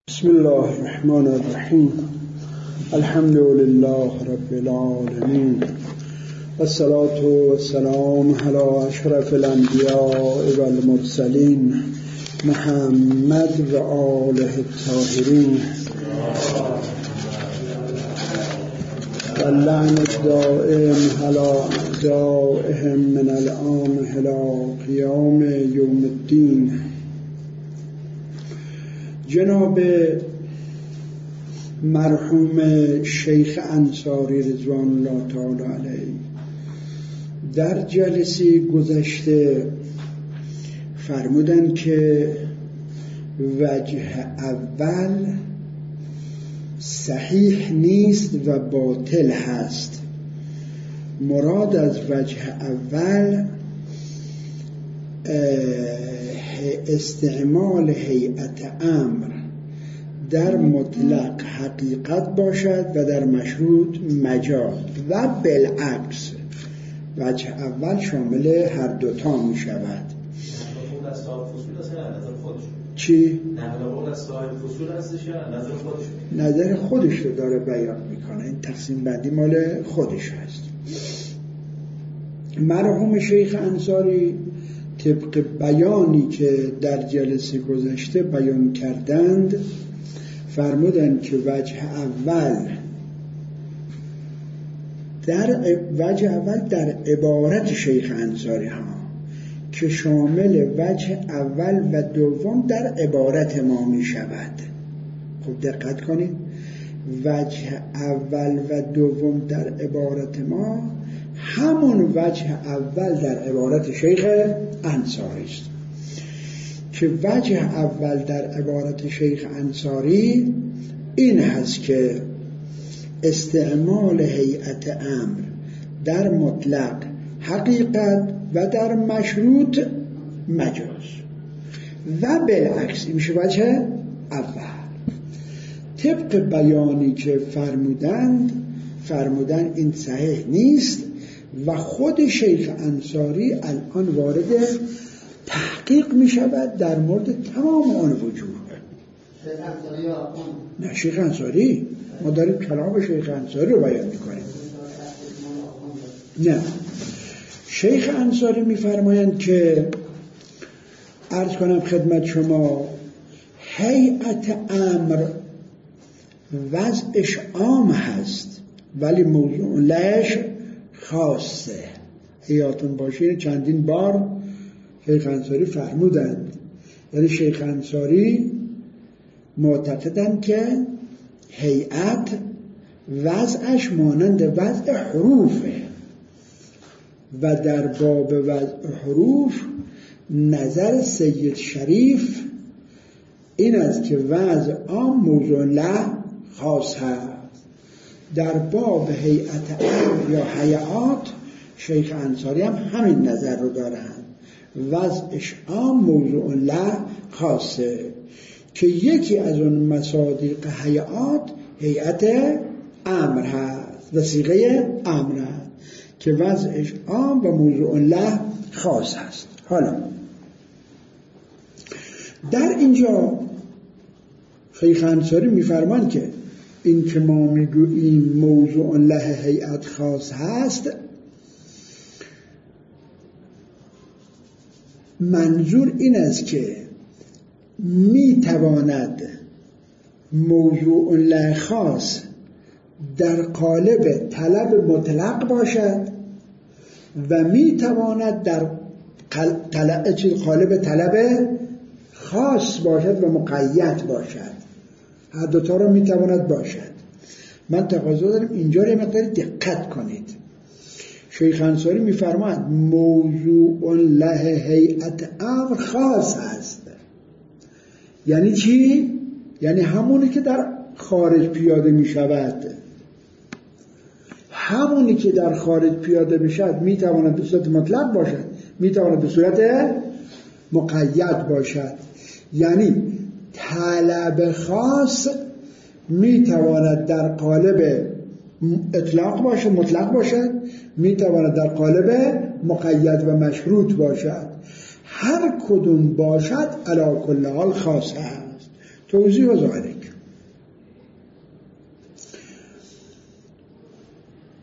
بسم الله الرحمن الرحیم. الحمد لله رب العالمین والصلاة والسلام علی اشرف الانبیاء والمرسلین محمد و آله الطاهرین و اللعن الدائم علی اعدائهم من الآن الی قیام یوم الدین. جناب مرحوم شیخ انصاری رضوان الله تعالی علیه در جلسه گذشته فرمودند که وجه اول صحیح نیست و باطل هست. مراد از وجه اول استعمال هیئت امر در مطلق حقیقت باشد و در مشروط مجاز و بالعکس. وجه اول شامل هر دوتا می شود. چی؟ نظر خودش رو داره بیان میکنه. این تقسیم بندی مال خودش هست. مرحوم شیخ انصاری طبق بیانی که در جلسه گذشته بیان کردند فرمودند که وجه اول در عبارت شیخ انصاری ها که شامل وجه اول و دوم در عبارت ما می شود. خب دقت کنید، وجه اول و دوم در عبارت ما همون وجه اول در عبارت شیخ انصاری است که وجه اول در عبارت شیخ انصاری این هست که استعمال هیئت امر در مطلق حقیقت و در مشروط مجاز و بالعکس. این میشه وجه اول. طبق بیانی که فرمودن این صحیح نیست و خود شیخ انصاری الان وارد تحقیق می شود در مورد تمام آن وجوه. نه شیخ انصاری، ما داریم کلام شیخ انصاری رو بیان می کنیم. نه شیخ انصاری می فرمایند که عرض کنم خدمت شما هیئت امر وضعش عام هست ولی موضوع لش خاصه. یادتون باشه چندین بار شیخ انصاری فرمودند، یعنی شیخ انصاری معتقدند که هیئت وضعش مانند وضع حروفه و در باب وضع حروف نظر سید شریف این است که وضع عام موضوع له خاص هست. در باب هیئت امر یا هیئات شیخ انصاری هم همین نظر رو دارند، وضعش عام موضوع له خاصه که یکی از اون مصادیق هیئات هیئت امر هست و صیغه امر هست که وضعش عام و موضوع له خاص هست. حالا در اینجا شیخ انصاری میفرمان که این که ما میگوییم موضوع له هیئت خاص هست، منظور این است که میتواند موضوع له خاص در قالب طلب مطلق باشد و میتواند در قالب طلب خاص باشد و مقید باشد. هر دوتا رو میتواند باشد. من تقاضا دارم اینجا رو مقدار دقت کنید. شیخ انصاری میفرماید موضوع له هیئت امر خاص است. یعنی چی؟ یعنی همونی که در خارج پیاده میشود. همونی که در خارج پیاده بشد میتواند به صورت مطلق باشد، میتواند به صورت مقید باشد. یعنی طلب خاص میتواند در قالب اطلاق باشد، مطلق باشد، میتواند در قالب مقید و مشروط باشد. هر کدوم باشد علی کل حال خاص است. توضیح و ذالک.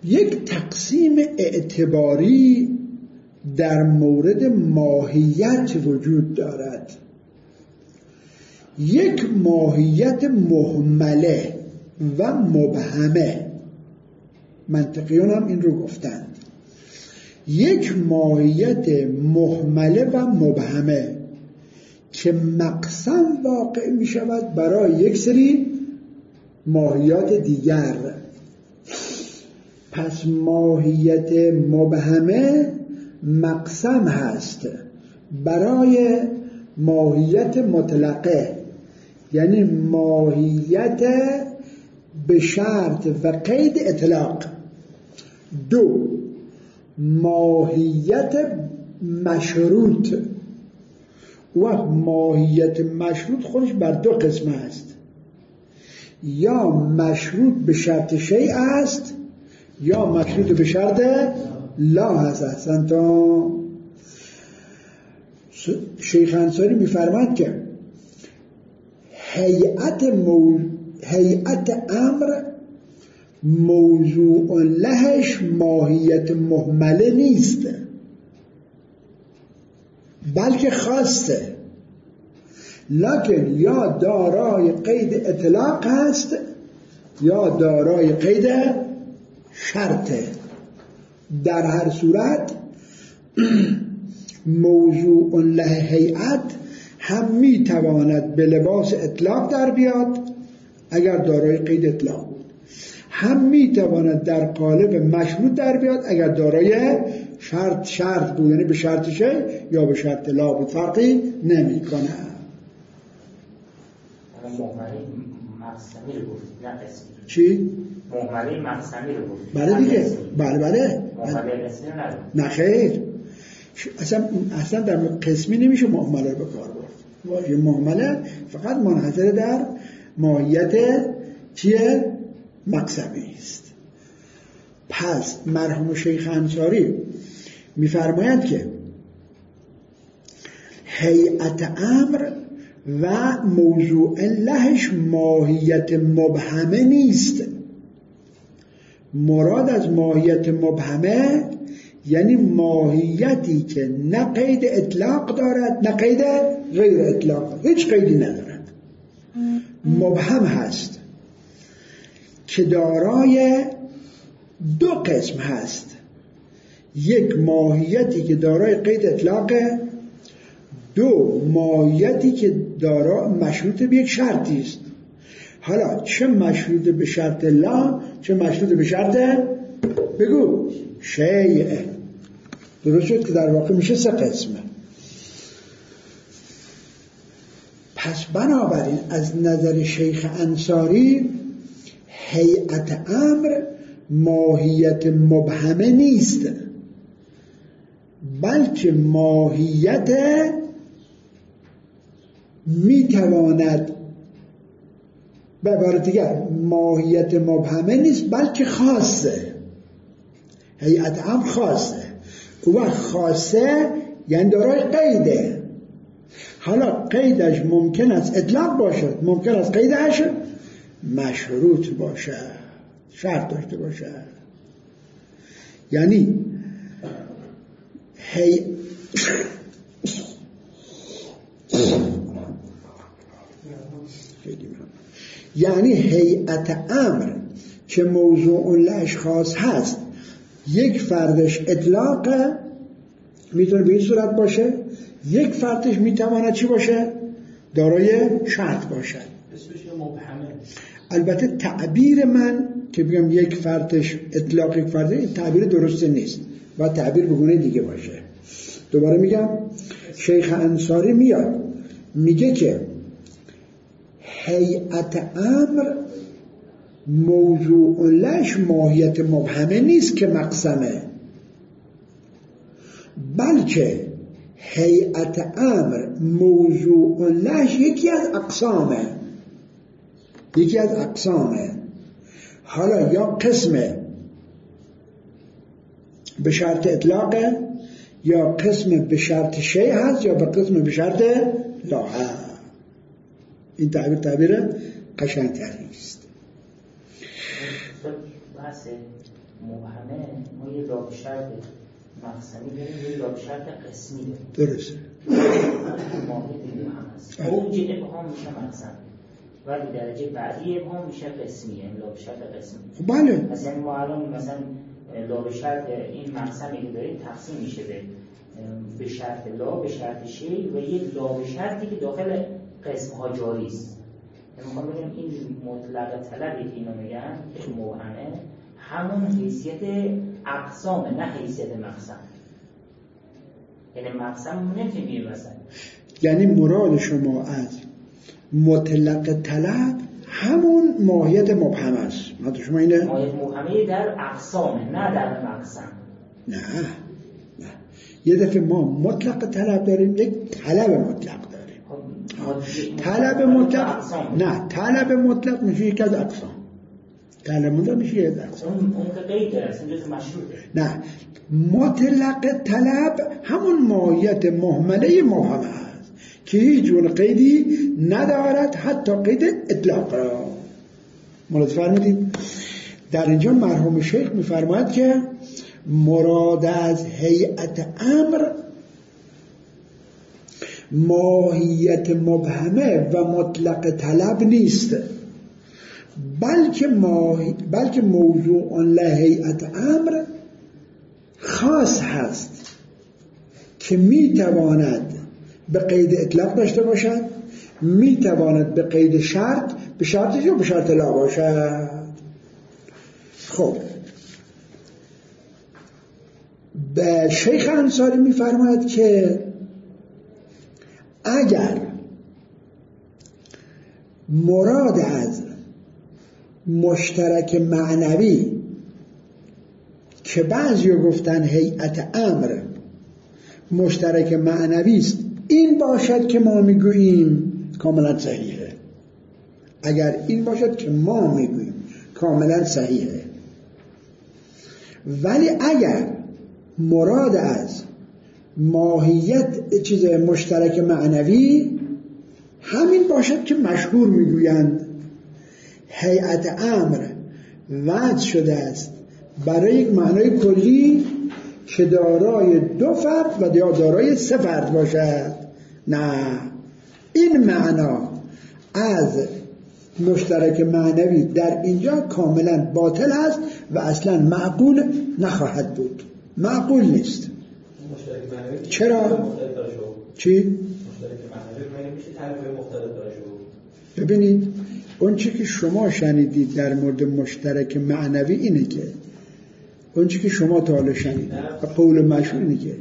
یک تقسیم اعتباری در مورد ماهیت وجود دارد. یک ماهیت مهمله و مبهمه، منطقیون هم این رو گفتند. یک ماهیت مهمله و مبهمه که مقسم واقع می شود برای یک سری ماهیات دیگر. پس ماهیت مبهمه مقسم هست برای ماهیت مطلقه، یعنی ماهیت به شرط و قید اطلاق. دو، ماهیت مشروط. و ماهیت مشروط خودش بر دو قسم است، یا مشروط به شرط شیء است یا مشروط به شرط لا هست. تا شیخ انصاری می‌فرماید که هیئت امر موضوع لهش ماهیت مهمله نیست، بلکه خاصه، لکن یا دارای قید اطلاق هست یا دارای قید شرطه. در هر صورت موضوع له هیئت هم میتواند به لباس اطلاق در بیاد اگر دارای قید اطلاق بود، هم میتواند در قالب مشروط در بیاد اگر دارای شرط بود، یعنی به شرط شیء یا به شرط لا بود، فرقی نمیکنه. مهمله مقسمی رو گفتید نه قسمی. چی؟ مهمله مقسمی رو گفتید. بله دیگه. بله. مهمله قسمی رو نگفتید. نه خیر. اصلا در قسمی نمیشه مهمله رو به کار برد. واژه مهمله فقط منحصر در ماهیت چیه؟ مقسمی است. پس مرحوم شیخ انصاری میفرماید که هیئت امر و موضوع لهش ماهیت مبهمه نیست. مراد از ماهیت مبهمه یعنی ماهیتی که نه قید اطلاق دارد نه قید غیر اطلاق، هیچ قیدی ندارد، مبهم هست که دارای دو قسم هست. یک ماهیتی که دارای قید اطلاقه، دو ماهیتی که دارا مشروط به یک شرطی است. حالا چه مشروط به شرط لا چه مشروط به شرط بگو شیء. درست شد که در واقع میشه سه قسمه. پس بنابراین از نظر شیخ انصاری هیئت امر ماهیت مبهمه نیست، بلکه ماهیت میتواند، به عبارت دیگر ماهیت مبهمه نیست بلکه خاصه. هیئت امر خاصه و خاصه یعنی دارای قیده. حالا قیدش ممکن است اطلاق باشد، ممکن است قیدش مشروط باشد، شرط داشته باشد. یعنی یعنی هیئت امر که موضوع لهش خاص هست، یک فردش اطلاق میتونه به این صورت باشه، یک فردش میتواند چی باشه؟ دارای شرط باشد. البته تعبیر من که بگم یک فردش اطلاق یک فردش، این تعبیر درست نیست و تعبیر به گونه دیگه باشه. دوباره میگم شیخ انصاری میاد میگه که هیئت امر موضوع لش ماهیت مبهمه نیست که مقسمه، بلکه هیئت امر موضوع لش یکی از اقسامه. حالا یا قسم به شرط اطلاقه یا قسم به شرط شیء هست یا به قسم به شرط لا هست. این تعبیر قشنگتری است. بحث مبهمه ما یه لام شرط مقسمی داریم، یه لام شرط قسمی داریم. درسته. ماهیت مبهم هست. اوج ابهام میشه مقسم ولی درجه بعدی ابهام میشه قسمی، یعنی لام شرط قسمی. بله. مثلا ما الان مثلا لام شرط این مقسمی که داریم تقسیم میشه به شرط لا، به شرط شی و یک لام شرطی که داخل قسم ها جاری است. میخوام بگم این مطلق طلبی که اینا میگن که مبهمه همون حیثیت اقسامه، نه حیثیت مقسم. یعنی مقسم نمیتونیم مثلا، یعنی مراد شما از مطلق طلب همون ماهیت مبهم است. مطلب شما اینه ماهیت مبهمه در اقسامه، نه در مقسم. نه یه دفعه ما مطلق طلب داریم، یک طلب مطلق داریم. طلب مطلق نه، طلب مطلق میشه یک از اقسام. طلب مطلق میشه یک از اقسام. اون که قید داره، اصلا جز مشروطه. نه، مطلق طلب همون ماهیت مهمله مبهم است که هیچ جور قیدی ندارد، حتی قید اطلاق را. مراد فرمودید؟ در اینجا مرحوم شیخ میفرماید که مراد از هیئت امر ماهیت مبهمه و مطلق طلب نیست، بلکه موضوع لهیئت امر خاص هست که میتواند به قید اطلاق داشته باشد، میتواند به قید شرط، به شرطش یا به شرط لا باشد. خب به شیخ انصاری میفرماید که اگر مراد از مشترک معنوی که بعضی گفتن هیئت امر مشترک معنوی است این باشد که ما میگوییم کاملا صحیحه. اگر این باشد که ما میگوییم کاملا صحیحه. ولی اگر مراد از ماهیت چیز مشترک معنوی همین باشد که مشهور میگویند هیئت امر وضع شده است برای یک معنای کلی که دارای دو فرد و دارای سه فرد باشد، نه، این معنا از مشترک معنوی در اینجا کاملا باطل است و اصلا معقول نخواهد بود. معقول نیست. چرا؟ چی؟ مشترک معنوی میشه تعریف مختلف داره شو. ببینید اون چی که شما شنیدید در مورد مشترک معنوی اینه که اون چی که شما تا حالا شنیدید و قول مشهور اینه که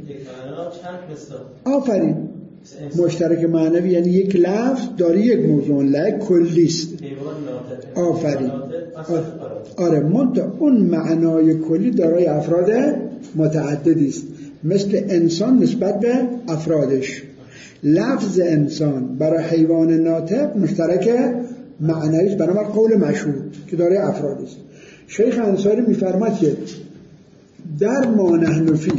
آفرین مشترک معنوی یعنی یک لفظ داره یک موضوع لعه کلی است. آفرین. آره منتها اون معنای کلی دارای افراد متعددی است، مثل انسان نسبت به افرادش. لفظ انسان برای حیوان ناطق مشترک معنوی است، بنابر قول مشهور که دارای افراد است. شیخ انصاری میفرماید که در ما نحن فی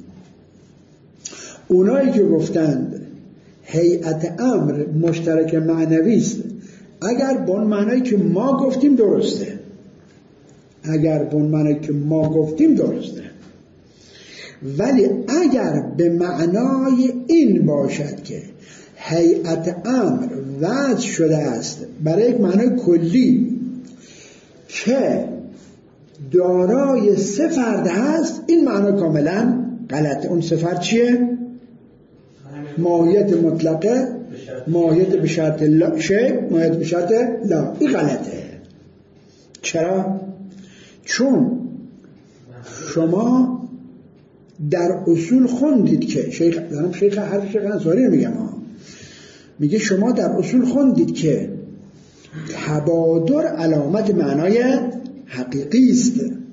اونایی که گفتند هیئت امر مشترک معنوی است اگر به اون معنایی که ما گفتیم درسته، اگر به اون معنایی که ما گفتیم درسته، ولی اگر به معنای این باشد که هیئت امر وضع شده است برای یک معنای کلی که دارای سه فرد هست، این معنی کاملا غلطه. اون سه فرد چیه؟ ماهیت مطلقه، ماهیت به شرط لا، ماهیت به شرط لا. این غلطه. چرا؟ چون شما در اصول خوندید که شیخ انصاری میگم میگه شما در اصول خوندید که تبادر علامت معنای حقیقی است.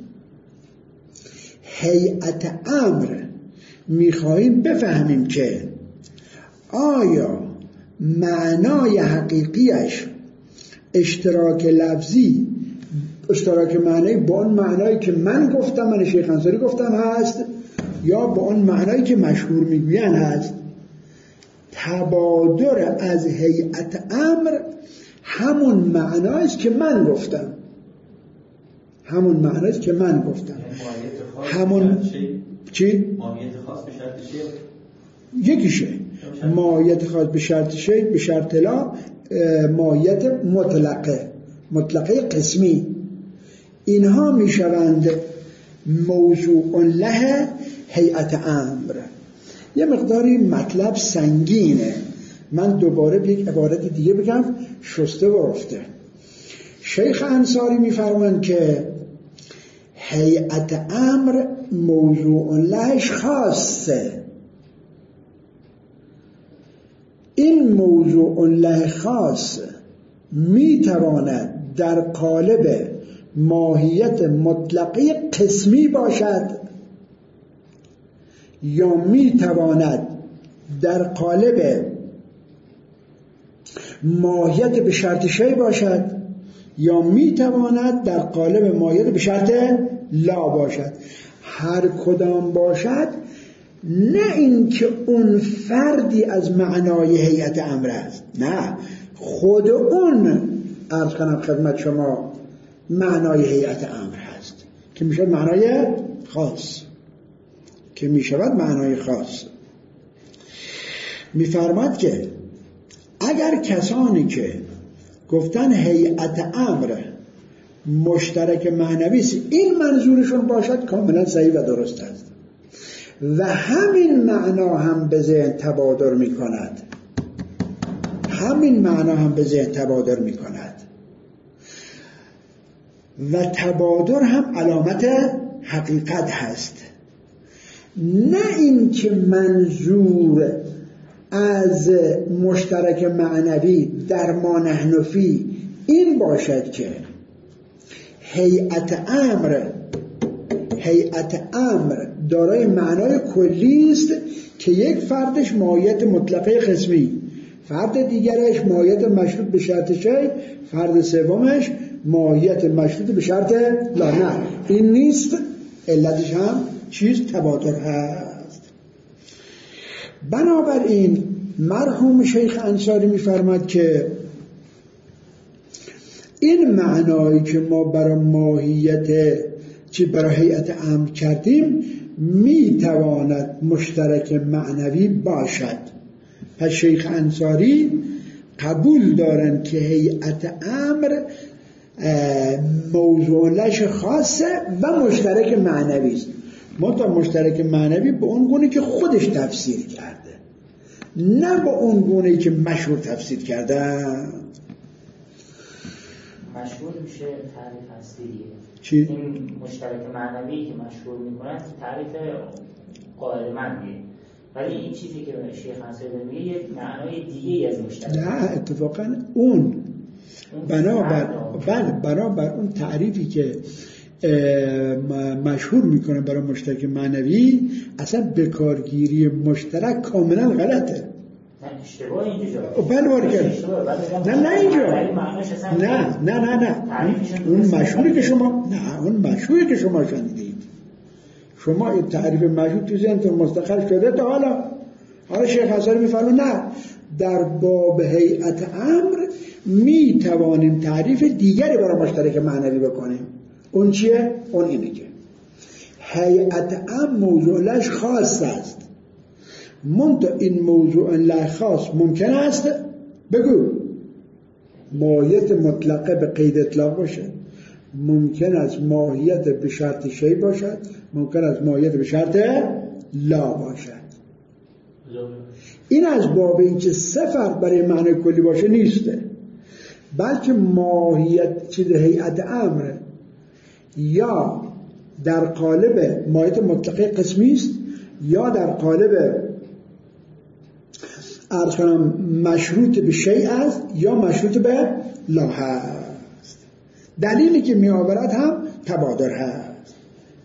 هیئت امر میخواهیم بفهمیم که آیا معنای حقیقیش اشتراک لفظی، اشتراک معنی با اون معنایی که من گفتم، من شیخ انصاری گفتم هست، یا با اون معنایی که مشهور میگوین هست. تبادر از هیئت امر همون معنایست که من گفتم. همون معنیست که من گفتم. همون چی؟ ماهیت خاص به شرط شیء یکیشه. ماهیت خاص به شرط شیء به شرط لا، ماهیت مطلقه قسمی، اینها میشوند موضوع له هیئت امر. یه مقداری مطلب سنگینه، من دوباره یک عبارت دیگه بگم شسته و رفته. شیخ انصاری میفرمایند که هیئت امر موضوع لهش خاصه. این موضوع له خاص میتواند در قالب ماهیت مطلقه قسمی باشد یا میتواند در قالب ماهیت به شرط شیء باشد یا میتواند در قالب ماهیت به شرط لا باشد. هر کدام باشد، نه اینکه اون فردی از معنای هیئت امر است، نه، خود اون عرض کنم خدمت شما معنای هیئت امر هست که میشه معنای خاص، میفرماد که اگر کسانی که گفتن هیئت امر مشترک معنوی است، این منظورشون باشد، کاملا صحیح و درست است و همین معنا هم به ذهن تبادر می کند، و تبادر هم علامت حقیقت هست. نه این که منظور از مشترک معنوی در ما نحن فی این باشد که هیئت امر دارای معنای کلی است که یک فردش ماهیت مطلقه قسمی، فرد دیگرش ماهیت مشروط به شرط شیء، فرد سومش ماهیت مشروط به شرط لا. نه، این نیست. علتش هم تبادر هست. بنابراین مرحوم شیخ انصاری می‌فرماد که این معنایی که ما برای برای هیئت امر کردیم میتواند مشترک معنوی باشد. پس شیخ انصاری قبول دارن که هیئت امر موضوع لش خاصه و مشترک معنوی است. مشترک معنوی به اون گونه که خودش تفسیر کرده، نه به اون گونه که مشهور تفسیر کرده. مشهور میشه تعریف اصلی دیگه. چی؟ این مشترک معنوی که مشهور میکنن تعریف قائل مندیه، ولی این چیزی که شیخ انصاری میگه یک معنای دیگه از مشترک. نه، اتفاقا اون بنابر اون تعریفی که مشهور میکنه برای مشترک معنوی، اصلا بکارگیری مشترک کاملا غلطه. اشتباه اینجا. نه اینجا. نه. اون مشهوری که شما شنیدید. شما این تعریف مشهور تو ذهنتون مستقر شده تا حالا شیخ انصاری میفرماید نه، در باب هیئت امر می توانیم تعریف دیگری برای مشترک معنوی بکنیم. اون چیه؟ اون اینه که هیئت امر موضوع لش خاص است. این موضوع لش خاص ممکن است بگو ماهیت مطلقه به قید اطلاق باشه، ممکن است ماهیت به شرط شیء باشد، ممکن است ماهیت به شرط لا باشد. این از باب اینکه صفر برای معنی کلی باشه نیسته، بلکه ماهیت هیئت امر یا در قالب ماهیت مطلقه قسمی است یا در قالب عرض کنم مشروط به شیء است یا مشروط به لا هست. دلیلی که می آورد هم تبادر هست.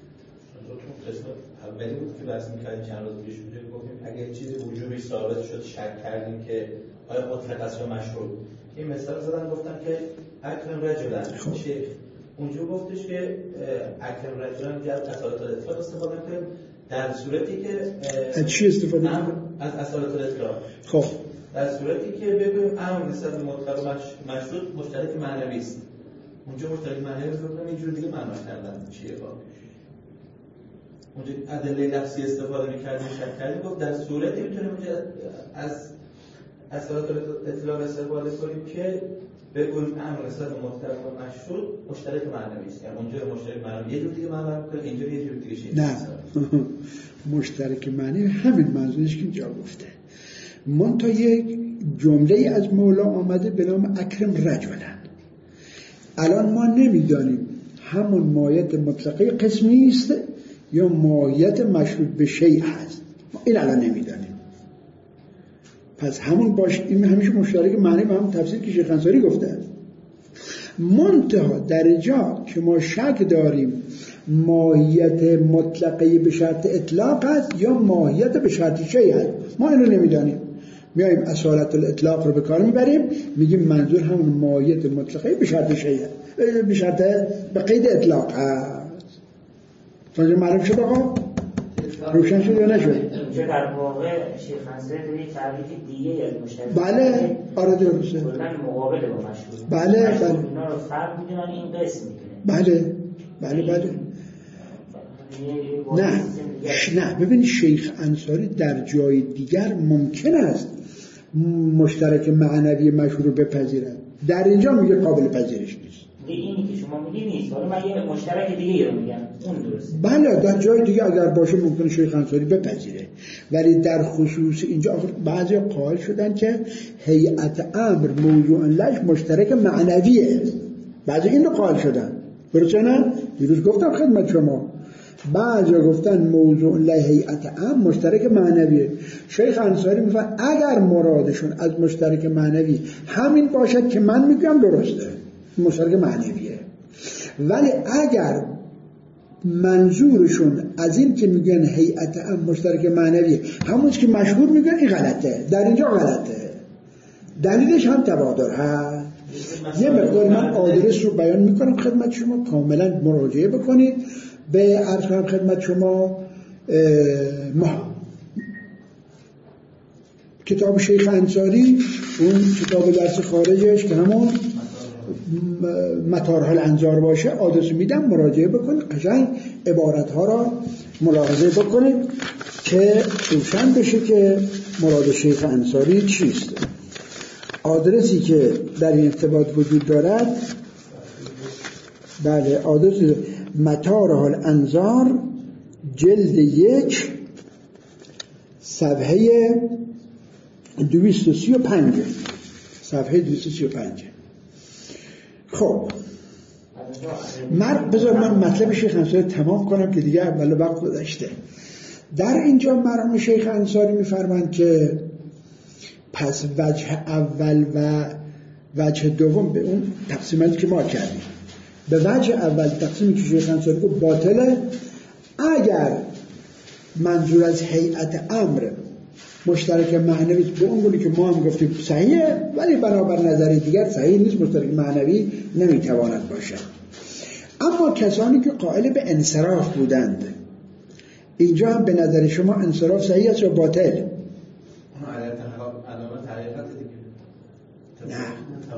اولی بود که بحث می‌کردیم چند روز پیش گفتیم اگه چیزی وجوبش ثابت شد شک کردیم که آیا مطلق است یا مشروط. این مثال زدن گفتم که اکرم رجلن شیخ اونجا گفتش که اکرم رجلن جز اصالت الاطلاق استفاده کنیم در صورتی که از چی استفاده کنیم؟ از اصالت الاطلاق. خب در صورتی که بگویم امر نسبت به مطلق مشروط مشترک معنوی است. اونجا مشترک معنی رو گفتم اینجور دیگه معنا کردن چیه واقعا. اونجا ادله لفظی استفاده می‌کردیم شک کردیم گفت در صورتی میتونیم اونجا از صورت اطلاق استفاده کنیم که به کل امر نسبت به مطلق و مشروط مشترک معنوی است. یعنی اونجا مشترک معنوی یه جور دیگه معنا می‌کنه، اینجا یه جور دیگه شی. نه مشترک معنی همین منظورش که اینجا گفته. منتها یک جمله از مولا آمده به نام اکرم رجلن. الان ما نمیدانیم همون ماهیت مطلقه قسمی است یا ماهیت مشروط به شیء هست. ما این الان نمیدانیم. پس همون باشه، این همیشه مشترک معنی به همون تفسیر که شیخ انصاری گفته. منتها در جا که ما شک داریم ماهیت مطلقه به شرط اطلاق است یا ماهیت به شرط شیء است، ما اینو نمیدانیم. میایم اصالت الاطلاق رو به کار میبریم، میگیم منظور همون ماهیت مطلقه به شرط شیء، به شرط به قید اطلاق است. فاجعه معلوم شد آقا؟ روشن شد یا نشد؟ اینجا در واقع شیخ انصاری داره یک تعریف دیگه از مشترک. بله آره درسته. کلا مقابل با مشروط. بله بله. اینا رو فرق میدونن، این قسم میکنه. بله بله بله. نه ببینید شیخ انصاری در جای دیگر ممکن است مشترک معنوی مشهور رو بپذیرد، در اینجا میگه قابل پذیرش نیست. اینی که شما میگی نیست، ولی من یه مشترک دیگه رو میگم اون درسته. بله در جای دیگه اگر باشه ممکنه شیخ انصاری بپذیره، ولی در خصوص اینجا بعضی قائل شدن که هیئت امر موضوع لش مشترک معنویه، بعضی این رو قائل شدن. درسته نه؟ دیروز گفتم خدمت شما بعضی گفتن موضوع له هیئت امر مشترک معنویه. شیخ انصاری میفرماید اگر مرادشون از مشترک معنوی همین باشد که من میگم درسته مشترک معنویه، ولی اگر منظورشون از این که میگن هیئت امر مشترک معنویه همون که مشهور میگن، این غلطه، در اینجا غلطه. دلیلش هم تبادر هست. یه مقدار من آدرس رو بیان میکنم خدمت شما، کاملا مراجعه بکنید. به عرض کنم خدمت شما کتاب شیخ انصاری، اون کتاب درس خارجش که همون مطارح الانظار باشه، آدرس میدم مراجعه بکنید، قشنگ عبارتها را ملاحظه بکنید که روشن بشه که مراد شیخ انصاری چیست. آدرسی که در این ارتباط وجود دارد، بله آدرس مطارح الانظار جلد 1 صفحه 235 صفحه 235. خب بذار من مطلب شیخ انصاری تمام کنم که دیگه اول وقت گذشته. در اینجا مرحوم شیخ انصاری میفرمایند که پس وجه اول و وجه دوم به اون تقسیماتی که ما کردیم، به وجه اول تقسیمی که شیخ انصاری گفت باطله اگر منظور از هیئت امر مشترک معنوی به اون گونه که ما هم گفتیم صحیحه، ولی بنابر نظر دیگر صحیح نیست، مشترک معنوی نمیتواند باشد. اما کسانی که قائل به انصراف بودند، اینجا هم به نظر شما انصراف صحیح است یا باطل؟ علامت حقیقت دیگه. نه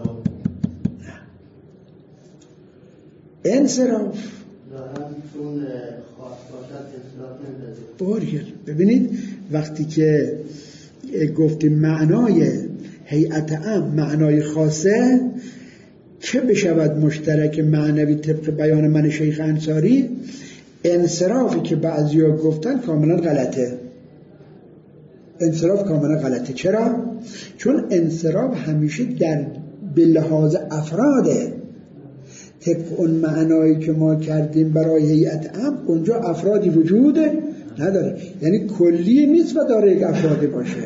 انصراف چون خاص باشد انصراف نمیده. ببینید وقتی که گفتیم معنای هیئت امر معنای خاصه چه بشود مشترک معنوی طبق بیان من شیخ انصاری، انصرافی که بعضیا گفتن کاملا غلطه. انصراف کاملا غلطه. چرا؟ چون انصراف همیشه در به لحاظ افراده. طبق اون معنایی که ما کردیم برای هیئت امر اونجا افرادی وجود نداره، یعنی کلی نیست و داره یک افرادی باشه،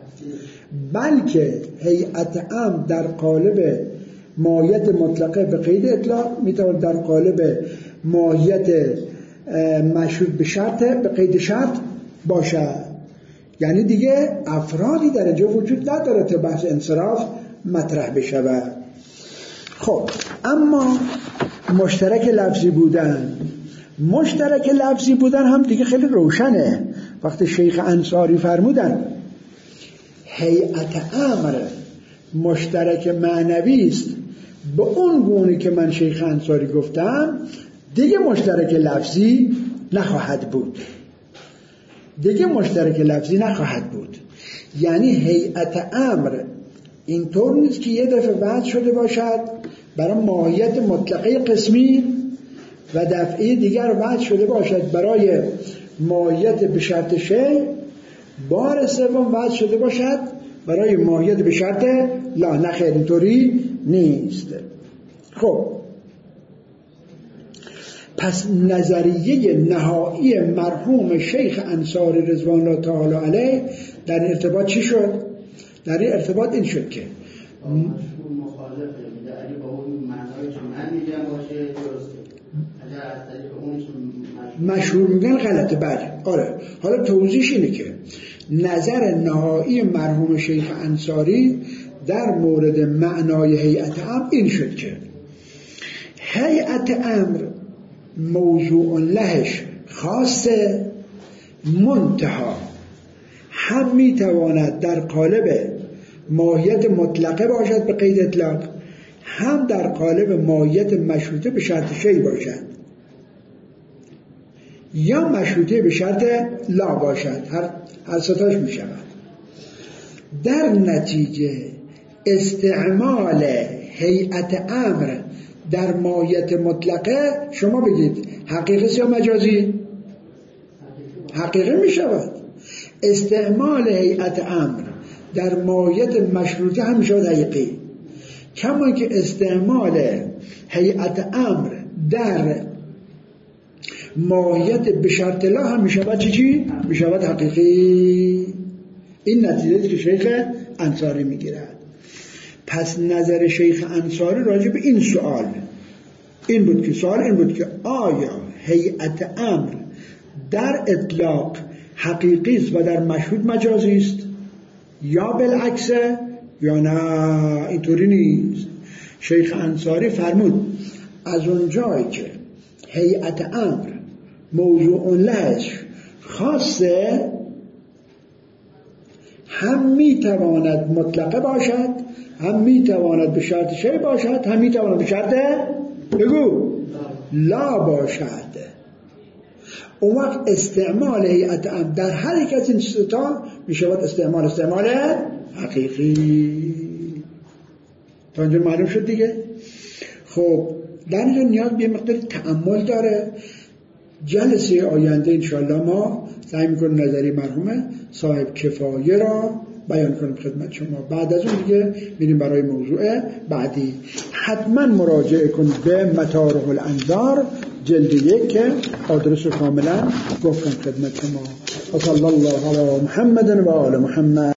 بلکه هیئت امر در قالب ماهیت مطلقه به قید اطلاق میتونه در قالب ماهیت مشروط به شرط به قید شرط باشه، یعنی دیگه افرادی در اینجا وجود نداره تا بحث انصراف مطرح بشه. خب اما مشترک لفظی بودن هم دیگه خیلی روشنه. وقتی شیخ انصاری فرمودن هیئت امر مشترک معنوی است به اون گونه که من شیخ انصاری گفتم دیگه مشترک لفظی نخواهد بود. دیگه مشترک لفظی نخواهد بود. یعنی هیئت امر اینطور نیست که یه دفعه وضع شده باشد برای ماهیت مطلقه قسمی و دفعه دیگر وضع شده باشد برای ماهیت به شرط شیء، بار سوم وضع شده باشد برای ماهیت به شرط لا. نه خیر، اینطوری نیست. خب پس نظریه نهایی مرحوم شیخ انصاری رضوان الله تعالی علیه در ارتباط چی شد؟ در این ارتباط این شد که مخالفه میده اگه با اون معنایی که من میگم باشه درسته، اگر از طریق اون مشهور میگن غلطه. بله آره. حالا توضیحش اینه که نظر نهایی مرحوم شیخ انصاری در مورد معنای هیئت امر این شد که هیئت امر موضوع لهش خاصه، منتها هم میتواند در قالب ماهیت مطلقه باشد به قید اطلاق، هم در قالب ماهیت مشروطه به شرط شیء باشد، یا مشروطه به شرط لا باشد. هر ستاش می شود. در نتیجه استعمال هیئت امر در ماهیت مطلقه شما بگید حقیقی یا مجازی؟ حقیقی می شود. استعمال هیئت امر در ماهیت مشروطه هم می شود حقیقی، کما که استعمال هیئت امر در ماهیت به شرط لا هم می شود چی؟ می شود حقیقی. این نتیجه که شیخ انصاری می گیرد. پس نظر شیخ انصاری راجع به این سوال این بود که آیا هیئت امر در اطلاق حقیقی است و در مشهود مجازی است یا بالعکس یا نه؟ اینطوری نیست. شیخ انصاری فرمود از اون جایی که هیئت امر موضوع لهش خاصه، هم میتواند مطلقه باشد، هم میتواند به شرط شیء باشد، هم میتواند به شرط بگو لا باشد. اون وقت استعمال هیئت امر در هر یک از این ستا میشود استعمال حقیقی. تا اینجا معلوم شد دیگه. خب در اینجا نیاز به مقدار تأمل داره. جلسه آینده انشاءالله ما سعی میکنیم نظری مرحوم صاحب کفایه را بیان کنیم خدمت شما. بعد از اون دیگه میریم برای موضوع بعدی. حتما مراجعه کنید به مطارح الانظار جلد 1 که آدرس رو کاملا گفتم خدمت شما. و صلی الله علی محمد و آل محمد.